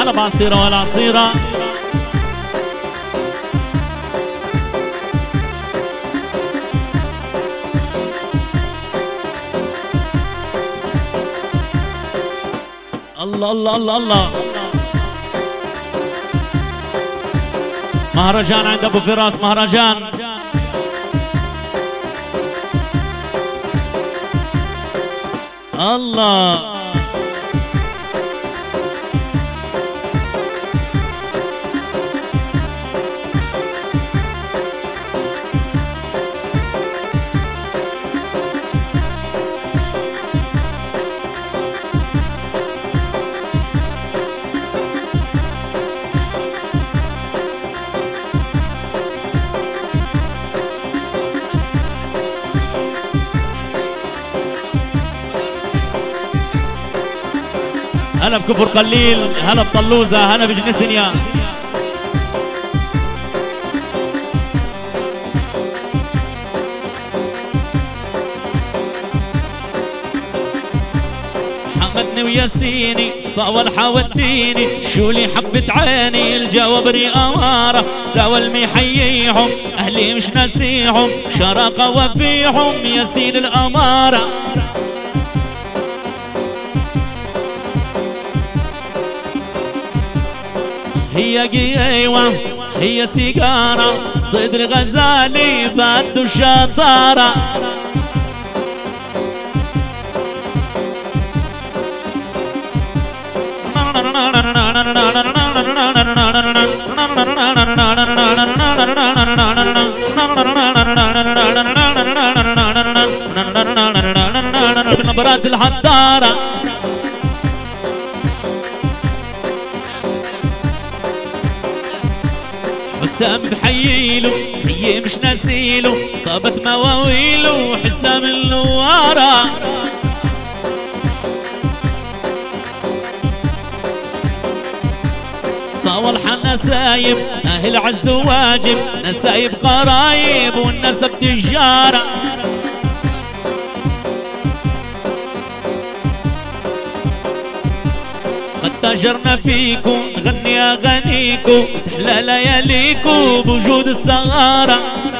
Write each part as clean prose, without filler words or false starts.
هلا بعصيرة والعصيرة. الله الله الله الله. مهرجان عند ابو فراس، مهرجان. الله هلا بكفر قليل، هلا بطلوزة، هلا بجنسنيا. حمدني وياسيني صاول حاوديني، شو لي حبة عيني الجوابري أمارة، سوا المحييهم أهلي مش ناسيهم، شراقة وفيهم ياسين الأمارة. هي قيوة هي سيجارة، صيد الغزالي بده الشطارة. نبرات الحضارة حسام بحييله، هي مش ناسيله، طابت مواويله حسام النوارة. صاول حنسايب اهل عز واجب، نسايب قرايب والنسب تجارة. قد تاجرنا فيكم نغني اغانيكم، تحلى لياليكم بوجود الصغارة.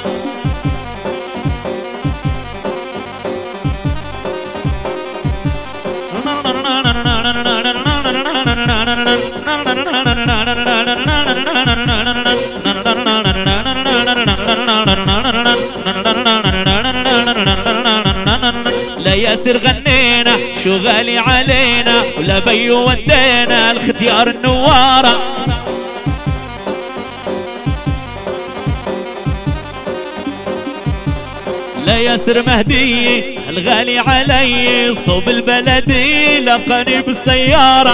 لا ياسر غنينا شو غالي علينا، ولا بيو ودينا الختيار النوارة. لا ياسر مهدي الغالي علي، صوب البلدي لقاني بالسيارة.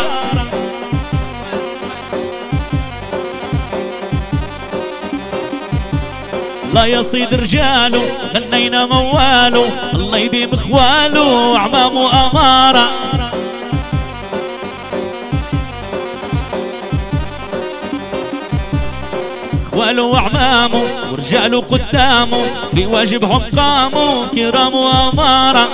لا يصيد رجاله غنينا مواله، الله يديم اخواله وعمامه اماره. اخواله وعمامه ورجاله قدامه، في واجبهم قاموا كرام واماره.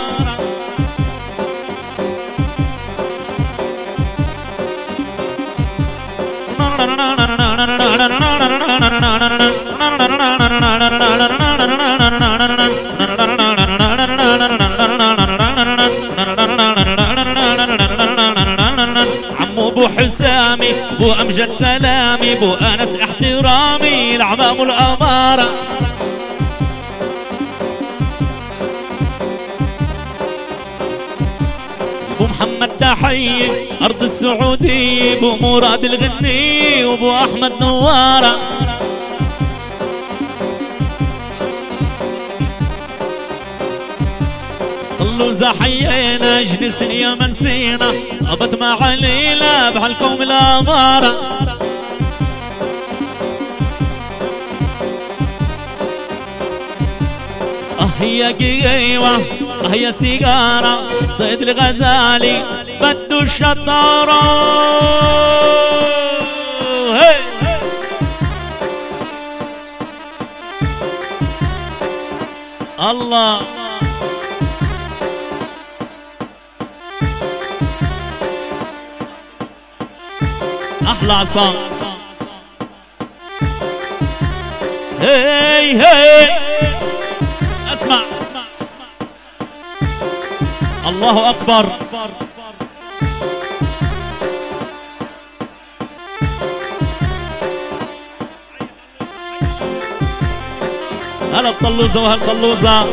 عمو ابو حسامي بو امجد سلامي، بو انس احترامي العمام الاماره. بو محمد تحيي ارض السعوديه، بو مراد الغني وبو احمد نواره. طلوزة حيينا جلسن يا منسينا، طابت مع علينا بحالكم الاماره. هي قيوة هي سيجارة، صيد الغزالي بده الشطارة. الله احلى عصام. هي هي اسمع الله اكبر. هلا بطلوزه وهالطلوزه.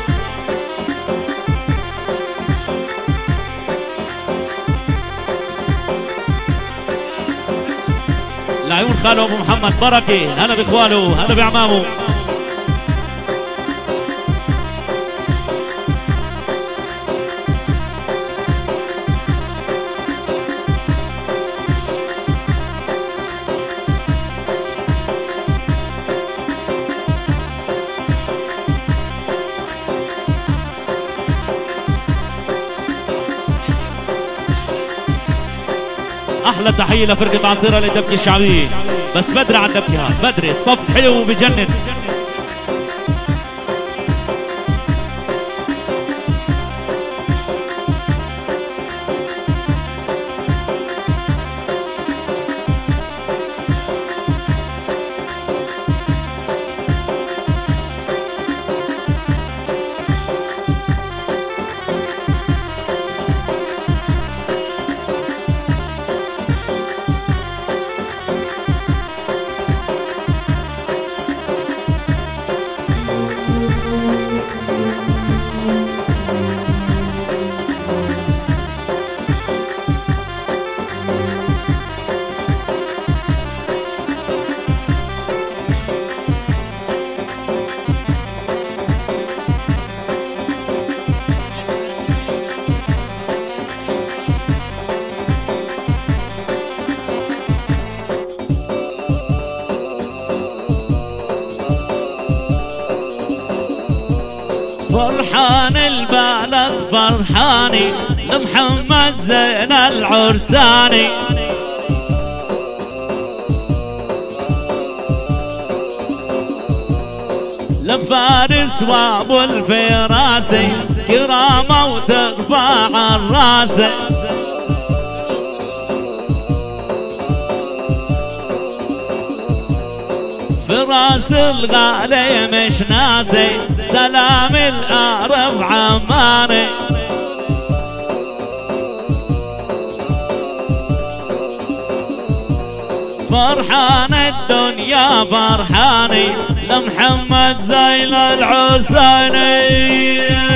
لعيون خاله ابو محمد بركه. هلا باخواله هلا بعمامه. احلى تحيه لفرقه عصيره للدبكه الشعبيه. بس بدري على الدبكه، بدري الصف حلو وبجنن. فرحان البلد فرحاني لمحمد زين العرساني. لفارس وابو الفراسي كرامه وترفع الراس. فراس الغالي مش ناسي سلام الأعرف عماني. فرحان الدنيا فرحاني لمحمد زين العرساني.